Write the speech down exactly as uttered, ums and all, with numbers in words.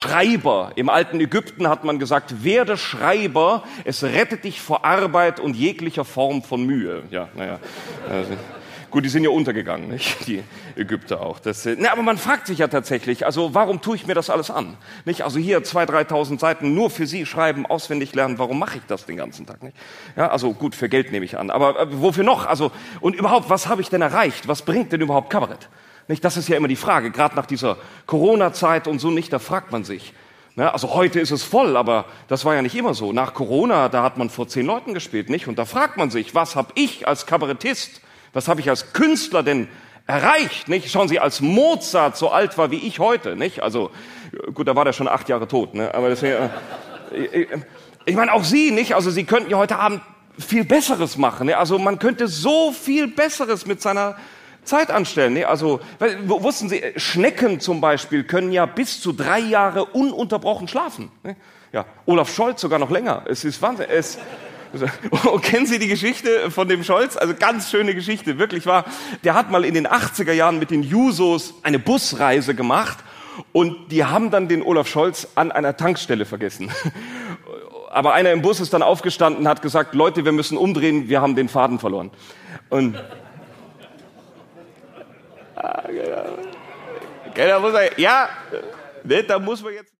Schreiber. Im alten Ägypten hat man gesagt, werde Schreiber, es rettet dich vor Arbeit und jeglicher Form von Mühe. Ja, naja. Also, gut, die sind ja untergegangen, nicht? Die Ägypter auch. Das, ne, aber man fragt sich ja tatsächlich, also warum tue ich mir das alles an? Nicht? Also hier zweitausend, dreitausend Seiten nur für Sie schreiben, auswendig lernen, warum mache ich das den ganzen Tag? Nicht? Ja, also gut, für Geld nehme ich an. Aber äh, wofür noch? Also, und überhaupt, was habe ich denn erreicht? Was bringt denn überhaupt Kabarett? Nicht? Das ist ja immer die Frage, gerade nach dieser Corona-Zeit und so nicht, da fragt man sich. Ne? Also heute ist es voll, aber das war ja nicht immer so. Nach Corona, da hat man vor zehn Leuten gespielt, nicht? Und da fragt man sich, was habe ich als Kabarettist, was habe ich als Künstler denn erreicht? Nicht? Schauen Sie, als Mozart so alt war wie ich heute, nicht? Also gut, da war der schon acht Jahre tot, ne? Aber das, äh, ich, ich meine auch Sie, nicht? Also Sie könnten ja heute Abend viel Besseres machen. Ne? Also man könnte so viel Besseres mit seiner Zeit anstellen. Ne? Also weil, wussten Sie, Schnecken zum Beispiel können ja bis zu drei Jahre ununterbrochen schlafen. Ne? Ja, Olaf Scholz sogar noch länger. Es ist Wahnsinn. Es Und kennen Sie die Geschichte von dem Scholz? Also ganz schöne Geschichte, wirklich wahr. Der hat mal in den achtziger Jahren mit den Jusos eine Busreise gemacht und die haben dann den Olaf Scholz an einer Tankstelle vergessen. Aber einer im Bus ist dann aufgestanden und hat gesagt, Leute, wir müssen umdrehen, wir haben den Faden verloren. Und okay, da muss er, ja, da muss man jetzt